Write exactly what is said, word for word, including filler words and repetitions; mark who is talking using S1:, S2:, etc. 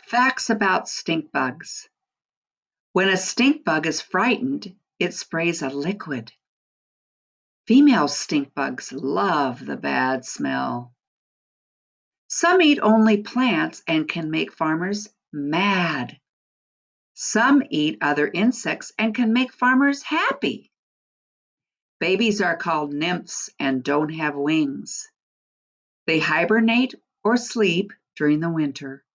S1: Facts about stink bugs. When a stink bug is frightened, it sprays a liquid. Female stink bugs love the bad smell. Some eat only plants and can make farmers mad. Some eat other insects and can make farmers happy. Babies are called nymphs and don't have wings. They hibernate or sleep during the winter.